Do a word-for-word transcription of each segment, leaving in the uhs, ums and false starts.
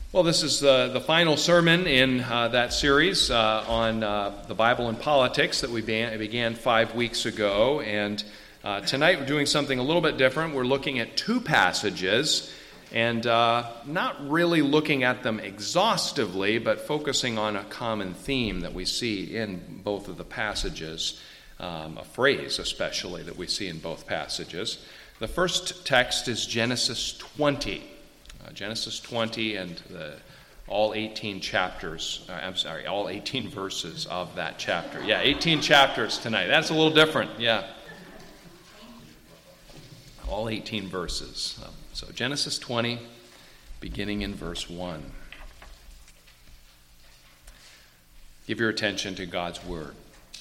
Well, this is the, the final sermon in uh, that series uh, on uh, the Bible and politics that we began, began five weeks ago. And uh, tonight we're doing something a little bit different. We're looking at two passages and uh, not really looking at them exhaustively, but focusing on a common theme that we see in both of the passages, um, a phrase especially that we see in both passages. The first text is Genesis twenty. Uh, Genesis twenty and the, all eighteen chapters, uh, I'm sorry, all eighteen verses of that chapter. Yeah, eighteen chapters tonight. That's a little different, yeah. All eighteen verses. Um, so Genesis twenty, beginning in verse one. Give your attention to God's word.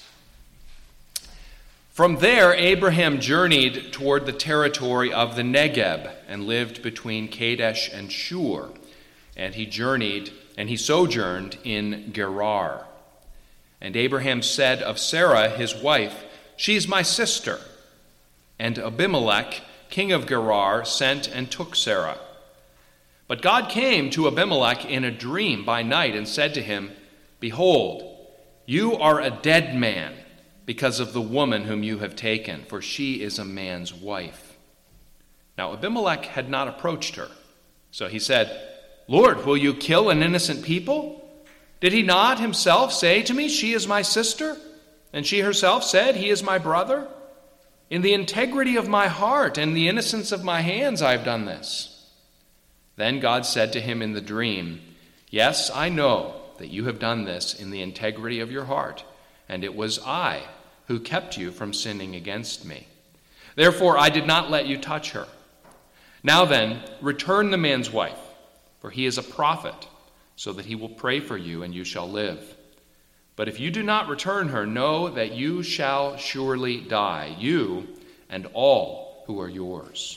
From there, Abraham journeyed toward the territory of the Negeb and lived between Kadesh and Shur. And he journeyed, and he sojourned in Gerar. And Abraham said of Sarah, his wife, "She is my sister." And Abimelech, king of Gerar, sent and took Sarah. But God came to Abimelech in a dream by night and said to him, "Behold, you are a dead man, because of the woman whom you have taken, for she is a man's wife." Now Abimelech had not approached her. So he said, "Lord, will you kill an innocent people? Did he not himself say to me, 'She is my sister'? And she herself said, 'He is my brother'? In the integrity of my heart and the innocence of my hands I have done this." Then God said to him in the dream, "Yes, I know that you have done this in the integrity of your heart, and it was I who kept you from sinning against me. Therefore I did not let you touch her. Now then, return the man's wife, for he is a prophet, so that he will pray for you and you shall live. But if you do not return her, know that you shall surely die, you and all who are yours."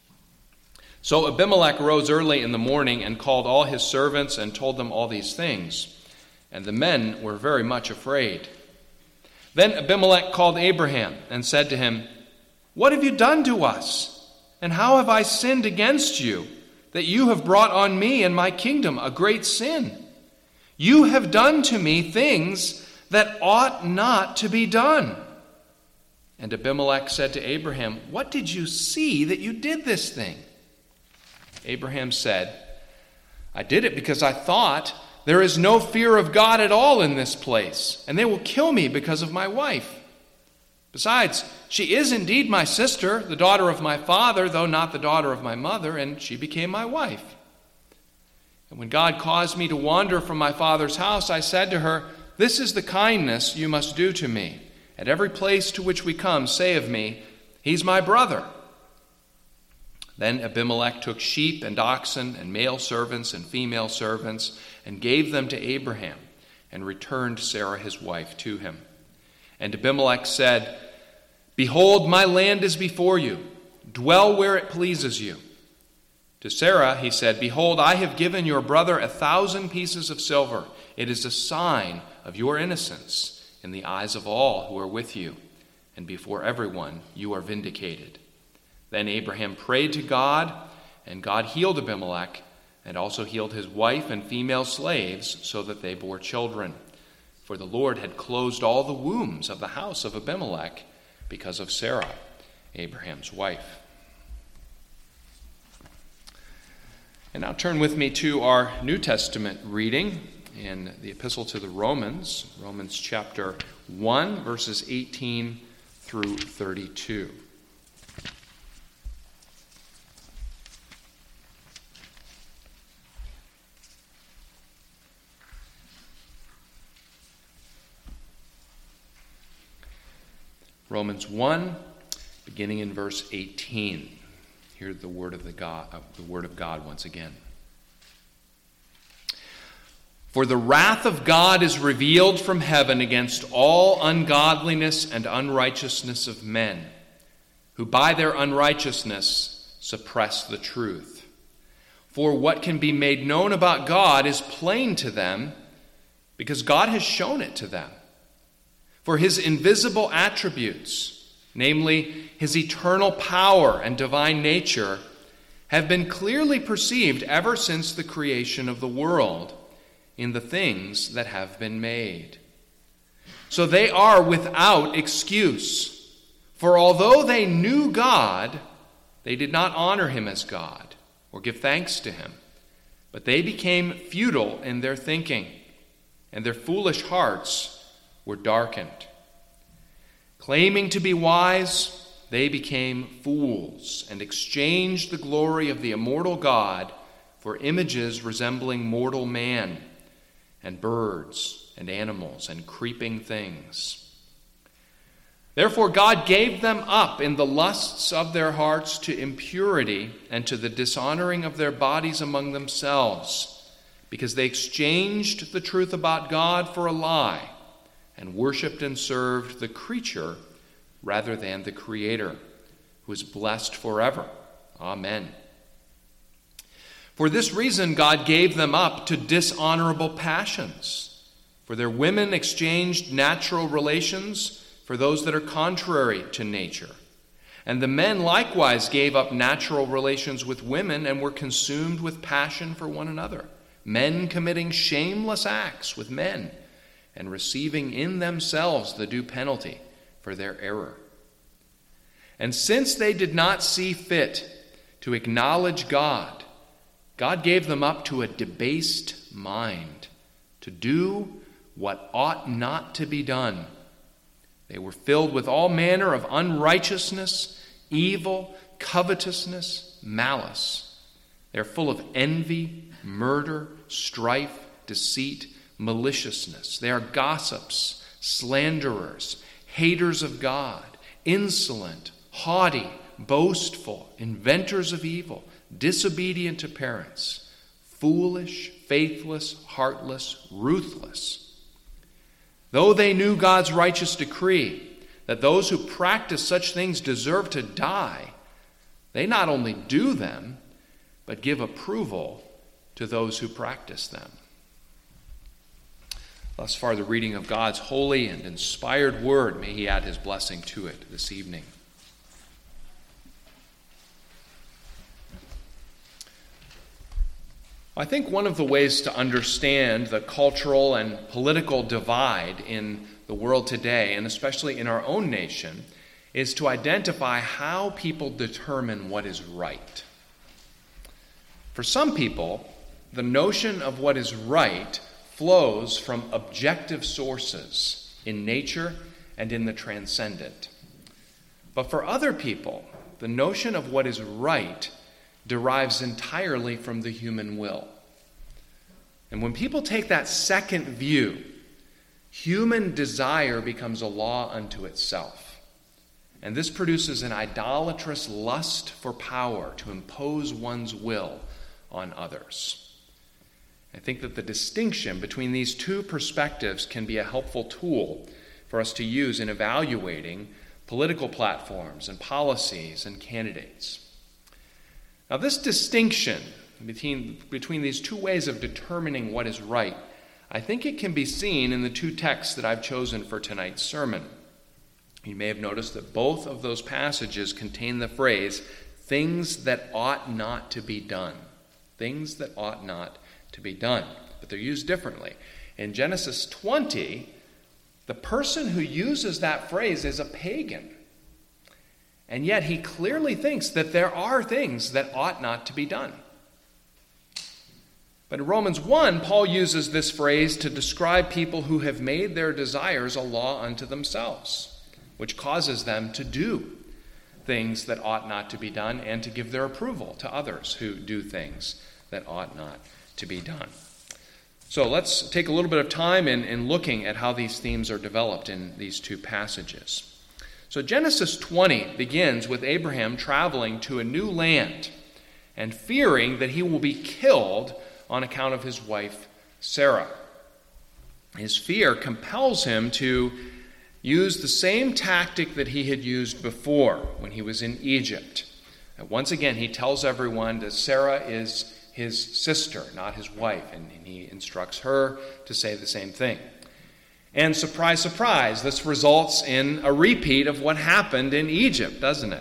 So Abimelech rose early in the morning and called all his servants and told them all these things. And the men were very much afraid. Then Abimelech called Abraham and said to him, "What have you done to us? And how have I sinned against you, that you have brought on me and my kingdom a great sin? You have done to me things that ought not to be done." And Abimelech said to Abraham, "What did you see that you did this thing?" Abraham said, "I did it because I thought, there is no fear of God at all in this place, and they will kill me because of my wife. Besides, she is indeed my sister, the daughter of my father, though not the daughter of my mother, and she became my wife. And when God caused me to wander from my father's house, I said to her, 'This is the kindness you must do to me. At every place to which we come, say of me, he's my brother.' Then Abimelech took sheep and oxen and male servants and female servants and gave them to Abraham and returned Sarah his wife to him. And Abimelech said, 'Behold, my land is before you. Dwell where it pleases you.' To Sarah he said, 'Behold, I have given your brother a thousand pieces of silver. It is a sign of your innocence in the eyes of all who are with you, and before everyone you are vindicated.' Then Abraham prayed to God, and God healed Abimelech, and also healed his wife and female slaves, so that they bore children. For the Lord had closed all the wombs of the house of Abimelech because of Sarah, Abraham's wife." And now turn with me to our New Testament reading in the Epistle to the Romans, Romans chapter one, verses eighteen through thirty-two. Romans one, beginning in verse eighteen. Hear the word of the God, uh, the word of God once again. "For the wrath of God is revealed from heaven against all ungodliness and unrighteousness of men, who by their unrighteousness suppress the truth. For what can be made known about God is plain to them, because God has shown it to them. For his invisible attributes, namely his eternal power and divine nature, have been clearly perceived ever since the creation of the world in the things that have been made. So they are without excuse. For although they knew God, they did not honor him as God or give thanks to him, but they became futile in their thinking, and their foolish hearts were darkened. Claiming to be wise, they became fools and exchanged the glory of the immortal God for images resembling mortal man and birds and animals and creeping things. Therefore God gave them up in the lusts of their hearts to impurity and to the dishonoring of their bodies among themselves, because they exchanged the truth about God for a lie and worshipped and served the creature rather than the Creator, who is blessed forever. Amen. For this reason, God gave them up to dishonorable passions. For their women exchanged natural relations for those that are contrary to nature. And the men likewise gave up natural relations with women and were consumed with passion for one another, men committing shameless acts with men and receiving in themselves the due penalty for their error. And since they did not see fit to acknowledge God, God gave them up to a debased mind, to do what ought not to be done. They were filled with all manner of unrighteousness, evil, covetousness, malice. They are full of envy, murder, strife, deceit, maliciousness. They are gossips, slanderers, haters of God, insolent, haughty, boastful, inventors of evil, disobedient to parents, foolish, faithless, heartless, ruthless. Though they knew God's righteous decree that those who practice such things deserve to die, they not only do them, but give approval to those who practice them. Thus far, the reading of God's holy and inspired word. May he add his blessing to it this evening. I think one of the ways to understand the cultural and political divide in the world today, and especially in our own nation, is to identify how people determine what is right. For some people, the notion of what is right flows from objective sources in nature and in the transcendent. But for other people, the notion of what is right derives entirely from the human will. And when people take that second view, human desire becomes a law unto itself. And this produces an idolatrous lust for power to impose one's will on others. I think that the distinction between these two perspectives can be a helpful tool for us to use in evaluating political platforms and policies and candidates. Now, this distinction between, between these two ways of determining what is right, I think it can be seen in the two texts that I've chosen for tonight's sermon. You may have noticed that both of those passages contain the phrase, things that ought not to be done. Things that ought not to be done. But they're used differently. In Genesis twenty, the person who uses that phrase is a pagan. And yet he clearly thinks that there are things that ought not to be done. But in Romans one, Paul uses this phrase to describe people who have made their desires a law unto themselves, which causes them to do things that ought not to be done and to give their approval to others who do things that ought not to be done. So let's take a little bit of time in, in looking at how these themes are developed in these two passages. So Genesis twenty begins with Abraham traveling to a new land and fearing that he will be killed on account of his wife Sarah. His fear compels him to use the same tactic that he had used before when he was in Egypt. And once again, he tells everyone that Sarah is his sister, not his wife, and he instructs her to say the same thing. And surprise, surprise, this results in a repeat of what happened in Egypt, doesn't it?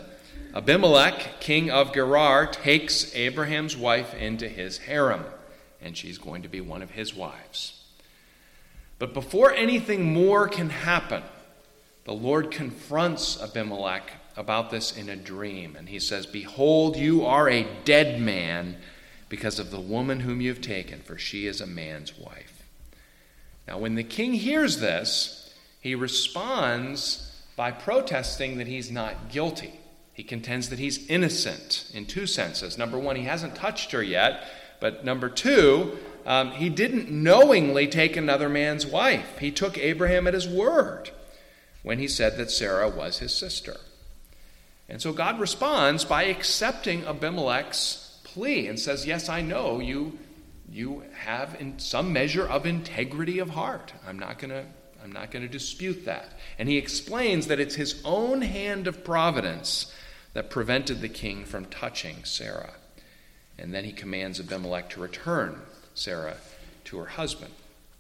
Abimelech, king of Gerar, takes Abraham's wife into his harem, and she's going to be one of his wives. But before anything more can happen, the Lord confronts Abimelech about this in a dream, and he says, "Behold, you are a dead man because of the woman whom you've taken, for she is a man's wife." Now, when the king hears this, he responds by protesting that he's not guilty. He contends that he's innocent in two senses. Number one, he hasn't touched her yet. But number two, um, he didn't knowingly take another man's wife. He took Abraham at his word when he said that Sarah was his sister. And so God responds by accepting Abimelech's plea and says, yes, I know you, you have in some measure of integrity of heart. I'm not going to I'm not going to dispute that. And he explains that it's his own hand of providence that prevented the king from touching Sarah. And then he commands Abimelech to return Sarah to her husband.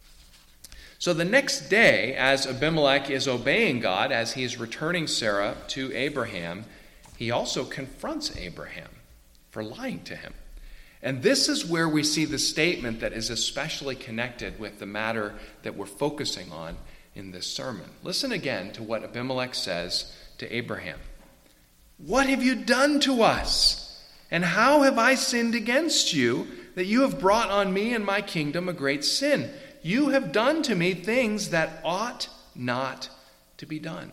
So the next day, as Abimelech is obeying God, as he is returning Sarah to Abraham, he also confronts Abraham for lying to him. And this is where we see the statement that is especially connected with the matter that we're focusing on in this sermon. Listen again to what Abimelech says to Abraham. "What have you done to us? And how have I sinned against you, that you have brought on me and my kingdom a great sin? You have done to me things that ought not to be done."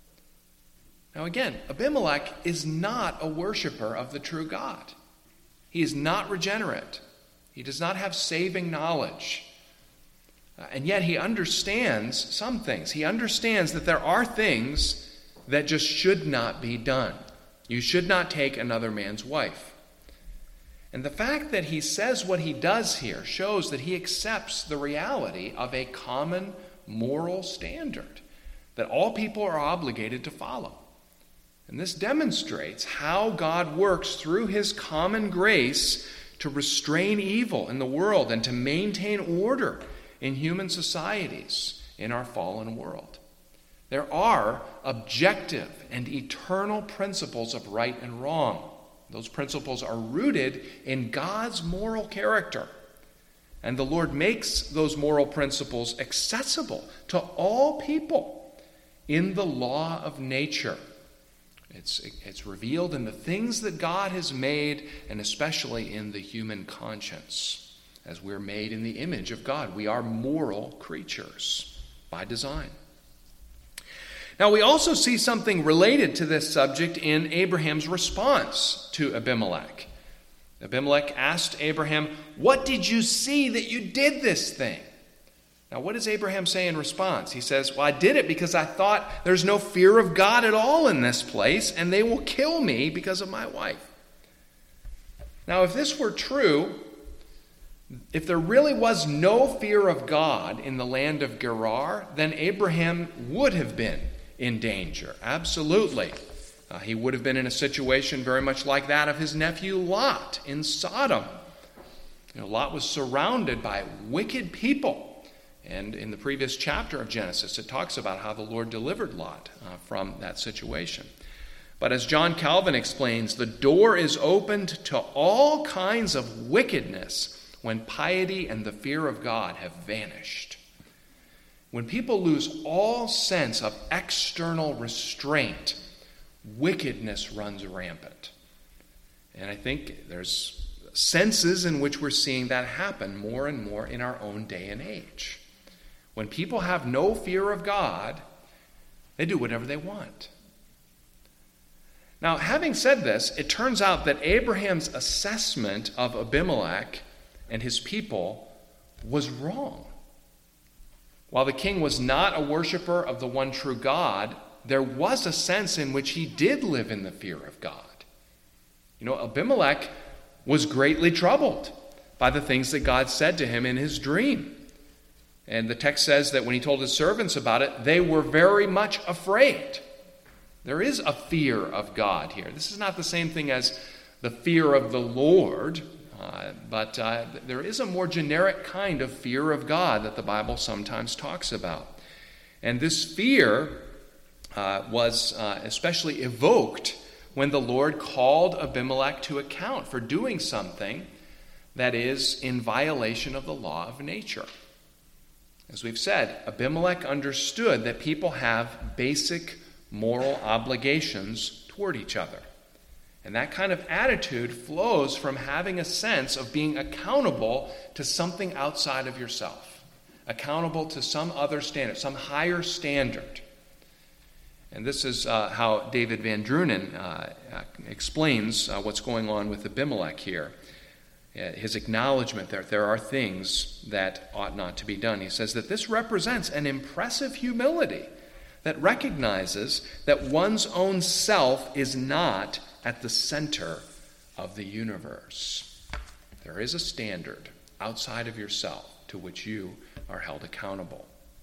Now again, Abimelech is not a worshiper of the true God. He is not regenerate. He does not have saving knowledge. Uh, and yet he understands some things. He understands that there are things that just should not be done. You should not take another man's wife. And the fact that he says what he does here shows that he accepts the reality of a common moral standard that all people are obligated to follow. And this demonstrates how God works through his common grace to restrain evil in the world and to maintain order in human societies in our fallen world. There are objective and eternal principles of right and wrong. Those principles are rooted in God's moral character. And the Lord makes those moral principles accessible to all people in the law of nature. It's, it's revealed in the things that God has made, and especially in the human conscience. As we're made in the image of God, we are moral creatures by design. Now, we also see something related to this subject in Abraham's response to Abimelech. Abimelech asked Abraham, "What did you see that you did this thing?" Now, what does Abraham say in response? He says, "Well, I did it because I thought there's no fear of God at all in this place, and they will kill me because of my wife." Now, if this were true, if there really was no fear of God in the land of Gerar, then Abraham would have been in danger. Absolutely. Uh, he would have been in a situation very much like that of his nephew Lot in Sodom. You know, Lot was surrounded by wicked people. And in the previous chapter of Genesis, it talks about how the Lord delivered Lot uh, from that situation. But as John Calvin explains, the door is opened to all kinds of wickedness when piety and the fear of God have vanished. When people lose all sense of external restraint, wickedness runs rampant. And I think there's senses in which we're seeing that happen more and more in our own day and age. When people have no fear of God, they do whatever they want. Now, having said this, it turns out that Abraham's assessment of Abimelech and his people was wrong. While the king was not a worshiper of the one true God, there was a sense in which he did live in the fear of God. You know, Abimelech was greatly troubled by the things that God said to him in his dream. And the text says that when he told his servants about it, they were very much afraid. There is a fear of God here. This is not the same thing as the fear of the Lord, uh, but uh, there is a more generic kind of fear of God that the Bible sometimes talks about. And this fear uh, was uh, especially evoked when the Lord called Abimelech to account for doing something that is in violation of the law of nature. As we've said, Abimelech understood that people have basic moral obligations toward each other. And that kind of attitude flows from having a sense of being accountable to something outside of yourself, accountable to some other standard, some higher standard. And this is uh, how David Van Drunen uh, explains uh, what's going on with Abimelech here. Uh, his acknowledgement that there are things that ought not to be done. He says that this represents an impressive humility that recognizes that one's own self is not at the center of the universe. There is a standard outside of yourself to which you are held accountable.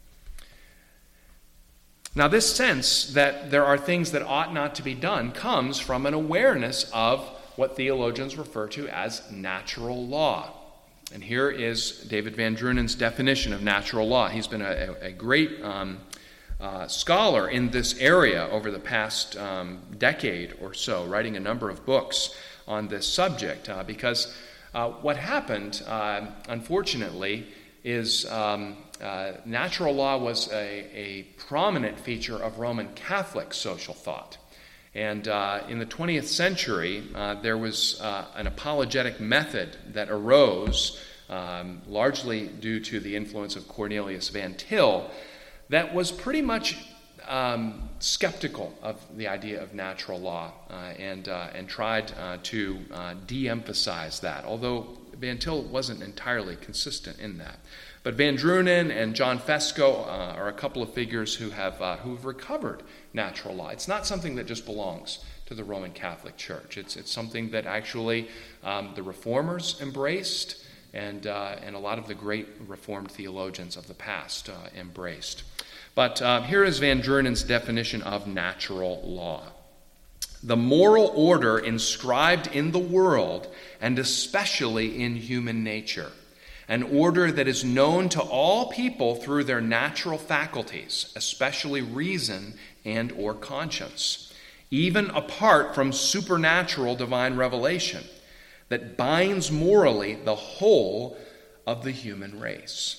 Now, this sense that there are things that ought not to be done comes from an awareness of what theologians refer to as natural law. And here is David Van Drunen's definition of natural law. He's been a, a great um, uh, scholar in this area over the past um, decade or so, writing a number of books on this subject, uh, because uh, what happened, uh, unfortunately, is um, uh, natural law was a, a prominent feature of Roman Catholic social thought. And uh, in the twentieth century, uh, there was uh, an apologetic method that arose, um, largely due to the influence of Cornelius Van Til, that was pretty much um, skeptical of the idea of natural law uh, and uh, and tried uh, to uh, de-emphasize that, although Van Til wasn't entirely consistent in that. But Van Drunen and John Fesko uh, are a couple of figures who have uh, who have recovered natural law. It's not something that just belongs to the Roman Catholic Church. It's it's something that actually um, the Reformers embraced, and uh, and a lot of the great Reformed theologians of the past uh, embraced. But uh, here is Van Drunen's definition of natural law. The moral order inscribed in the world, and especially in human nature. An order that is known to all people through their natural faculties, especially reason and or conscience, even apart from supernatural divine revelation, that binds morally the whole of the human race.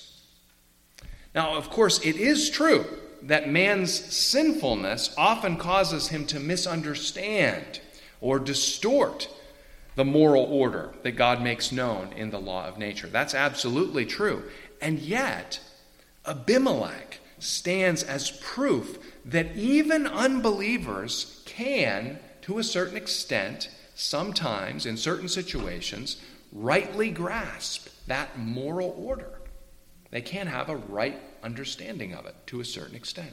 Now, of course, it is true that man's sinfulness often causes him to misunderstand or distort the moral order that God makes known in the law of nature. That's absolutely true. And yet, Abimelech stands as proof that even unbelievers can, to a certain extent, sometimes in certain situations, rightly grasp that moral order. They can have a right understanding of it to a certain extent.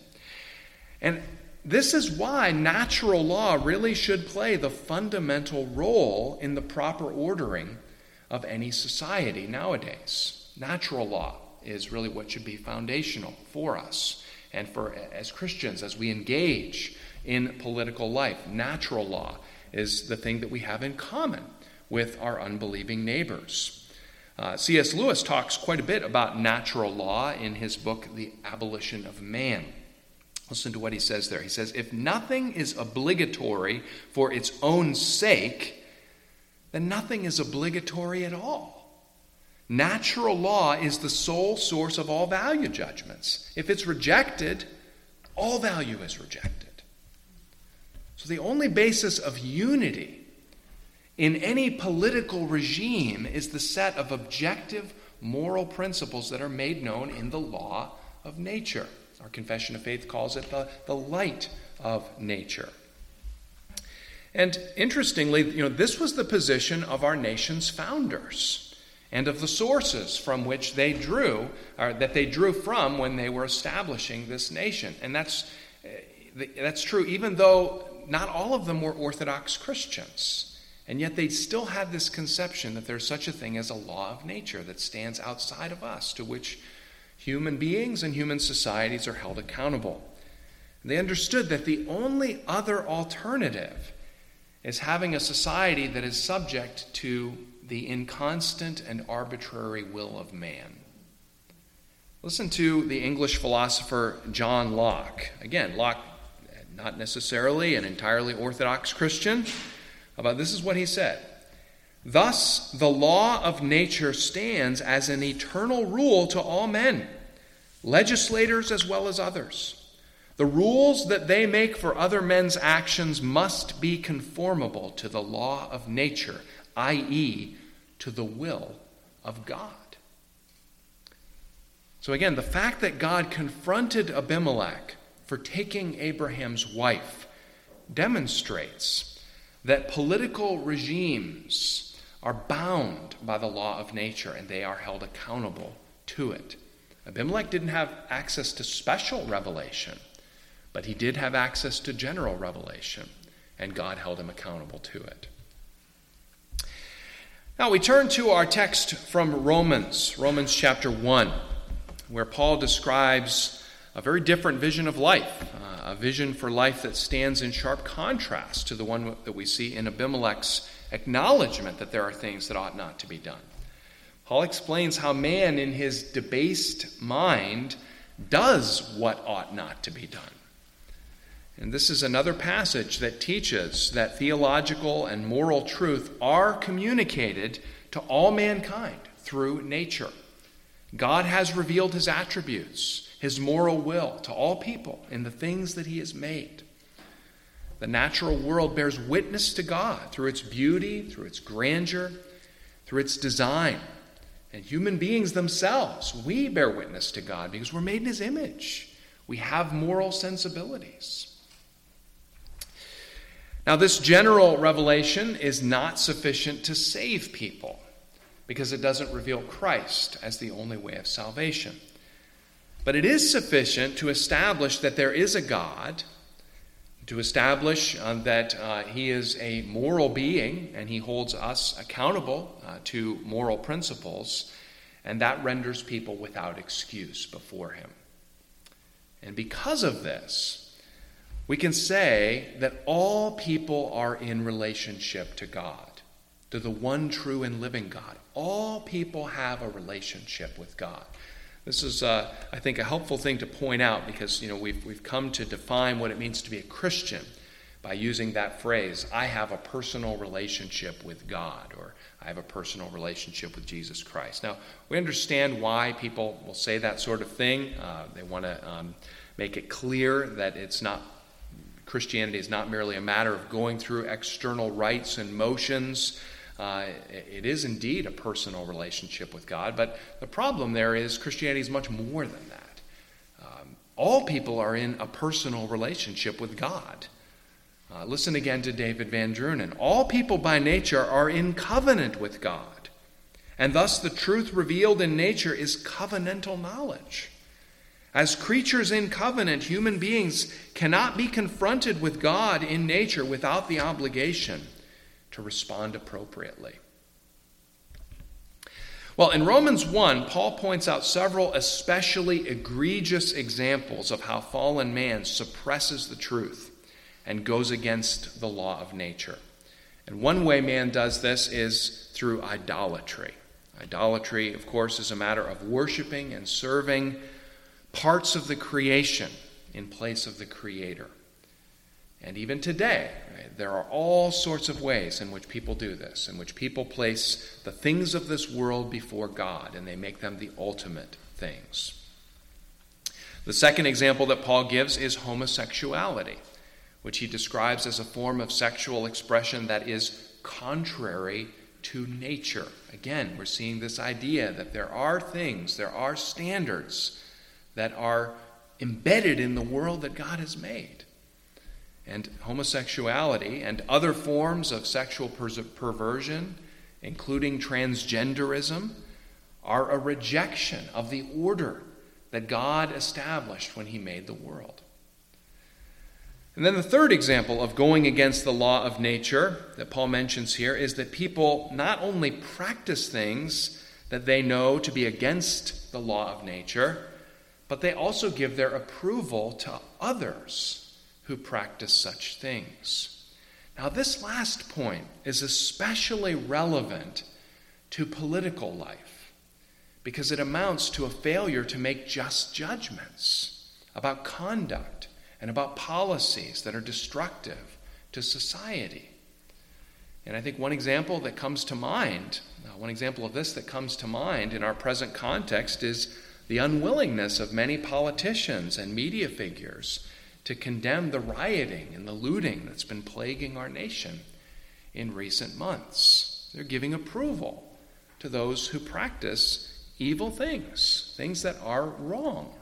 And this is why natural law really should play the fundamental role in the proper ordering of any society nowadays. Natural law is really what should be foundational for us and for as Christians as we engage in political life. Natural law is the thing that we have in common with our unbelieving neighbors. Uh, C S Lewis talks quite a bit about natural law in his book, The Abolition of Man. Listen to what he says there. He says, if nothing is obligatory for its own sake, then nothing is obligatory at all. Natural law is the sole source of all value judgments. If it's rejected, all value is rejected. So the only basis of unity in any political regime is the set of objective moral principles that are made known in the law of nature. Our Confession of Faith calls it the, the light of nature. And interestingly, you know, this was the position of our nation's founders and of the sources from which they drew, or that they drew from when they were establishing this nation. And that's that's true even though not all of them were Orthodox Christians. And yet they still had this conception that there's such a thing as a law of nature that stands outside of us, to which human beings and human societies are held accountable. They understood that the only other alternative is having a society that is subject to the inconstant and arbitrary will of man. Listen to the English philosopher John Locke. Again, Locke not necessarily an entirely Orthodox Christian, but this is what he said. Thus, the law of nature stands as an eternal rule to all men, legislators as well as others. The rules that they make for other men's actions must be conformable to the law of nature, that is, to the will of God. So again, the fact that God confronted Abimelech for taking Abraham's wife demonstrates that political regimes are bound by the law of nature and they are held accountable to it. Abimelech didn't have access to special revelation, but he did have access to general revelation, and God held him accountable to it. Now we turn to our text from Romans, Romans chapter one, where Paul describes a very different vision of life, uh, a vision for life that stands in sharp contrast to the one that we see in Abimelech's acknowledgement that there are things that ought not to be done. Paul explains how man in his debased mind does what ought not to be done. And this is another passage that teaches that theological and moral truth are communicated to all mankind through nature. God has revealed his attributes, his moral will to all people in the things that he has made. The natural world bears witness to God through its beauty, through its grandeur, through its design. And human beings themselves, we bear witness to God because we're made in his image. We have moral sensibilities. Now, this general revelation is not sufficient to save people because it doesn't reveal Christ as the only way of salvation. But it is sufficient to establish that there is a God, to establish uh, that uh, he is a moral being and he holds us accountable uh, to moral principles, and that renders people without excuse before him. And because of this, we can say that all people are in relationship to God, to the one true and living God. All people have a relationship with God. This is, uh, I think, a helpful thing to point out because, you know, we've we've come to define what it means to be a Christian by using that phrase, I have a personal relationship with God, or I have a personal relationship with Jesus Christ. Now, we understand why people will say that sort of thing. Uh, they want to um, make it clear that it's not Christianity is not merely a matter of going through external rites and motions. Uh, it is indeed a personal relationship with God, but the problem there is Christianity is much more than that. Um, all people are in a personal relationship with God. Uh, listen again to David Van Drunen. All people by nature are in covenant with God, and thus the truth revealed in nature is covenantal knowledge. As creatures in covenant, human beings cannot be confronted with God in nature without the obligation to respond appropriately. Well, in Romans one, Paul points out several especially egregious examples of how fallen man suppresses the truth and goes against the law of nature. And one way man does this is through idolatry. Idolatry, of course, is a matter of worshiping and serving parts of the creation in place of the Creator. And even today, right, there are all sorts of ways in which people do this, in which people place the things of this world before God, and they make them the ultimate things. The second example that Paul gives is homosexuality, which he describes as a form of sexual expression that is contrary to nature. Again, we're seeing this idea that there are things, there are standards that are embedded in the world that God has made. And homosexuality and other forms of sexual per- perversion, including transgenderism, are a rejection of the order that God established when he made the world. And then the third example of going against the law of nature that Paul mentions here is that people not only practice things that they know to be against the law of nature, but they also give their approval to others who practice such things. Now, this last point is especially relevant to political life because it amounts to a failure to make just judgments about conduct and about policies that are destructive to society. And I think one example that comes to mind, uh, one example of this that comes to mind in our present context is the unwillingness of many politicians and media figures to condemn the rioting and the looting that's been plaguing our nation in recent months. They're giving approval to those who practice evil things, things that are wrong.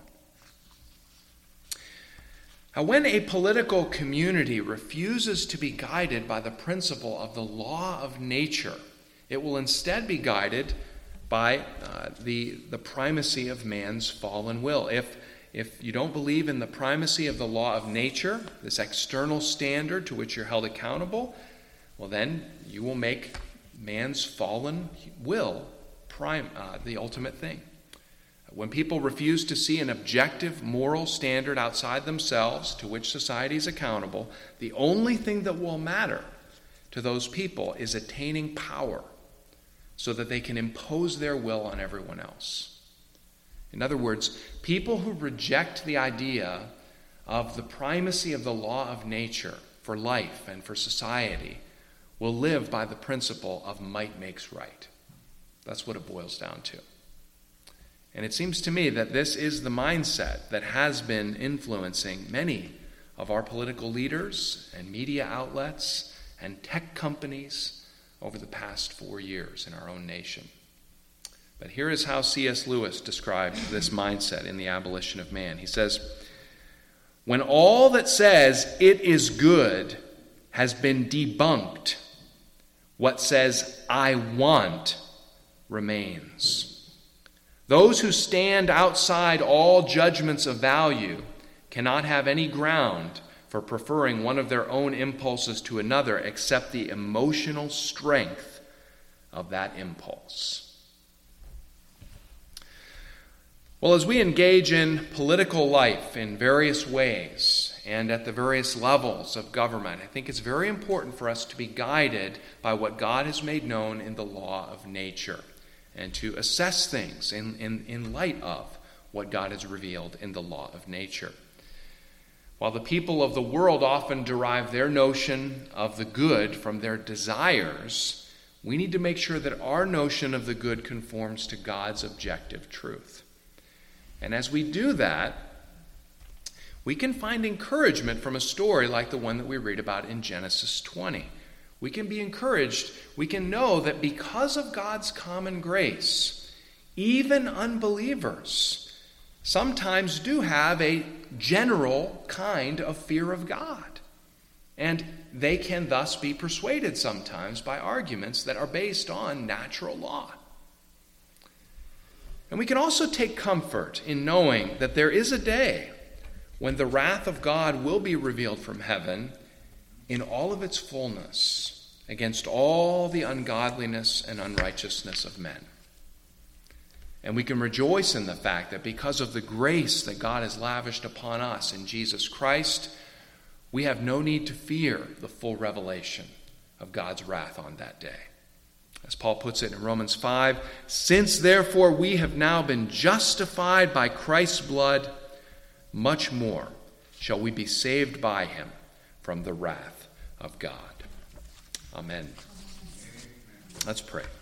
Now, when a political community refuses to be guided by the principle of the law of nature, it will instead be guided by uh, the, the primacy of man's fallen will. If, if you don't believe in the primacy of the law of nature, this external standard to which you're held accountable, well then you will make man's fallen will prime, uh, the ultimate thing. When people refuse to see an objective moral standard outside themselves to which society is accountable, the only thing that will matter to those people is attaining power so that they can impose their will on everyone else. In other words, people who reject the idea of the primacy of the law of nature for life and for society will live by the principle of might makes right. That's what it boils down to. And it seems to me that this is the mindset that has been influencing many of our political leaders and media outlets and tech companies over the past four years in our own nation. But here is how C S Lewis described this mindset in The Abolition of Man. He says, "When all that says it is good has been debunked, what says I want remains. Those who stand outside all judgments of value cannot have any ground for preferring one of their own impulses to another except the emotional strength of that impulse." Well, as we engage in political life in various ways and at the various levels of government, I think it's very important for us to be guided by what God has made known in the law of nature, and to assess things in, in, in light of what God has revealed in the law of nature. While the people of the world often derive their notion of the good from their desires, we need to make sure that our notion of the good conforms to God's objective truth. And as we do that, we can find encouragement from a story like the one that we read about in Genesis twenty. We can be encouraged. We can know that because of God's common grace, even unbelievers sometimes do have a general kind of fear of God. And they can thus be persuaded sometimes by arguments that are based on natural law. And we can also take comfort in knowing that there is a day when the wrath of God will be revealed from heaven in all of its fullness against all the ungodliness and unrighteousness of men. And we can rejoice in the fact that because of the grace that God has lavished upon us in Jesus Christ, we have no need to fear the full revelation of God's wrath on that day. As Paul puts it in Romans five, "Since therefore we have now been justified by Christ's blood, much more shall we be saved by him from the wrath of God." Amen. Let's pray.